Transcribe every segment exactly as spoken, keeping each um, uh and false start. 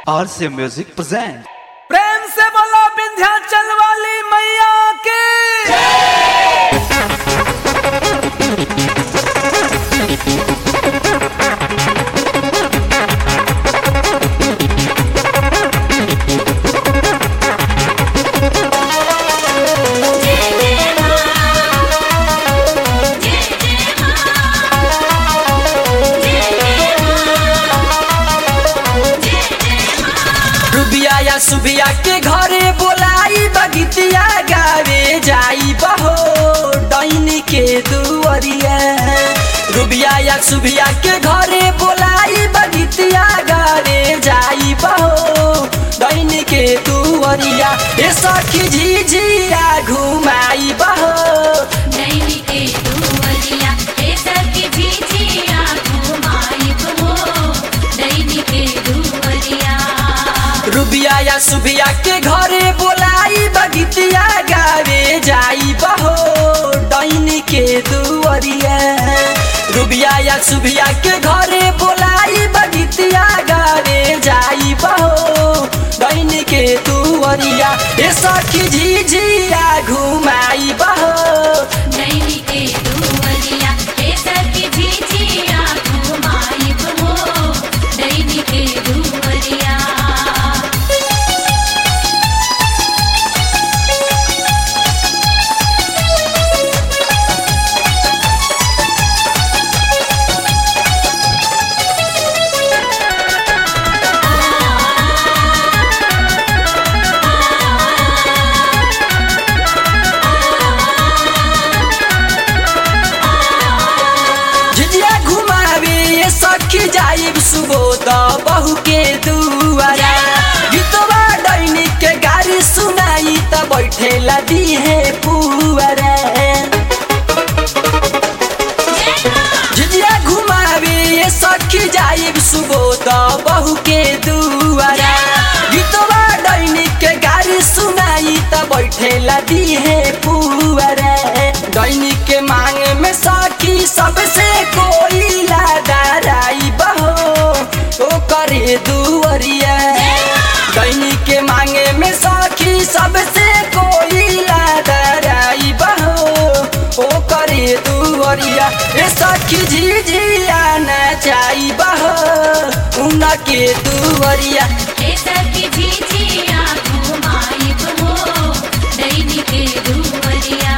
आर से music present. प्रेम से बोलो विंध्याचल वाली मैया की। रुबिया सुबिया के घरे बोलाई बगीतिया गावे जाई बहो डैनी के दुअरिया। रुबिया सुबिया के घरे बोलाई बगीतिया गावे जाई बहो डैनी के दुअरिया। ए सखी झिझिया घुमाई बहो डैनी के दुअरिया। ए सखी झिझिया घुमाई बहो डैनी के दुअरिया। रुबिया सुबिया के घरे बोलाई बगीतिया गावे जाई बहो डैनी के दुअरिया। रुबिया सुबिया के घरे बोलाई बगीतिया गावे जाई बहो डैनी के दुअरिया। ए सखी झिझिया घुमाई बहो डैनी के दुअरिया। ए सखी झिझिया घुमाई बहो डैनी के दुअरिया। सखी जाइब सुबोध बहू के दुआरा। गीतवा डैनी के गाड़ी सुनाई त बैठेला दिहे पुअरा। झिझिया घुमावे सखी जाइब सुबोध बहू के दुआरा। गीतवा डैनी के गाड़ी सुनाई त बैठेला दिहे पुअरा। डैनी के मांग में सखी सबसे कोई लादाराई बहो ओ करे दुअरिया। डैनी के मांगे में सखी सबसे कोई लादाराई बहो ओ करे दुअरिया। ए सखी झिझिया नचाई बहो उनके दुअरिया। ए सखी झिझिया घुमाई बहो डैनी के दुअरिया।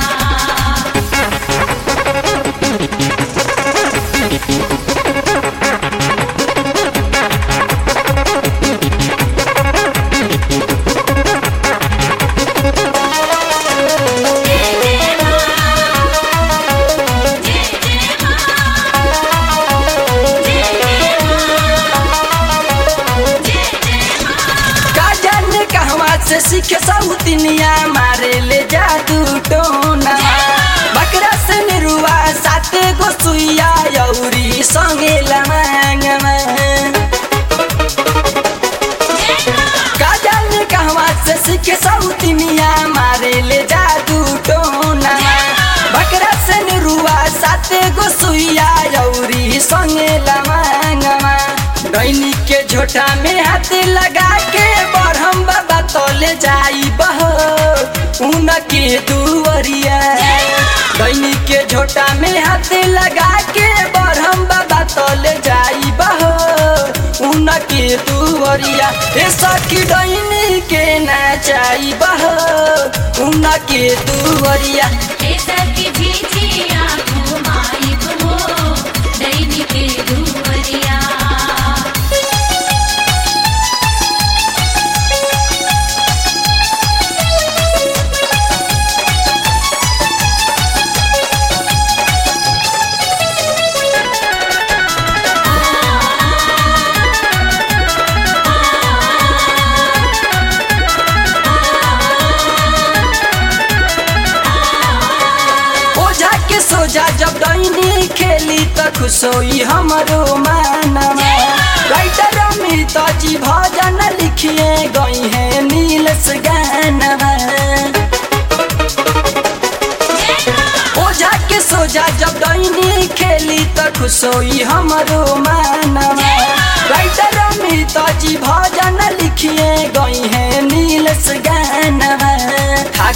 से सीखे सौतिनिया मारे ले जादू टोना। बकरा से निरुआ साते गो सुइया यौरी संगे लमांगमा। काजल कहवा से सीखे सौतिनिया मारे ले जादू टोना। बकरा से निरुआ साते गो सुइया यौरी संगे लमांगमा। डैनी के झोटा में हाथ लगा के बरहम बाबा तोले जाई बहो उनके दुअरिया। डैनी के झोटा में हाथ लगा के बरहम बाबा तोले जाई बहो उनके दुअरिया। ए सखी डैनी के नचाई बहो उनके दुअरिया। ए सखी झिझिया घुमाई बहो डैनी के दुअरिया। सोजा जब डैनी खेली त खुश होई हमरो मानमा। राइटर अमित जी भजन लिखिए गई है नीलस गानवा। ओझा के सोजा जब डैनी खेली त खुश होई हमरो मानवा। राइटर अमित जी भजन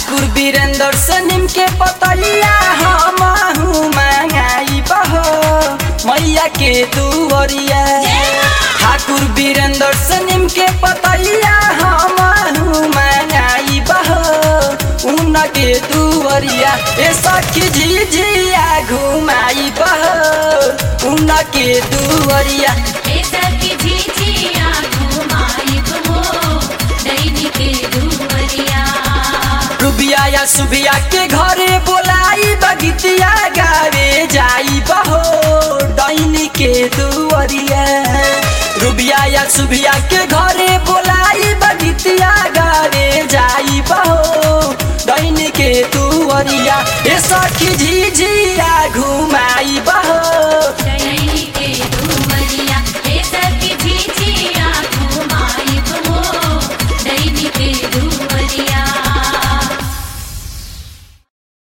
ठाकुर वीरेंद्र से निम के पतैया हम मंगाई बहो मैया के दुवरिया। ठाकुर वीरेंद्र से निम के पतैया हम मंगाई बहो उनके दुवरिया। ए सखी झिझिया घुमाई बहो उनके दुवरिया। ए सखी झिझिया घुमाई बहो दैनी के दुवरिया। रुबिया या सुबिया के घरे बोलाई बगीतिया गावे जाई बहो दैनी के दुवरिया। रुबिया या सुबिया के घरे बोला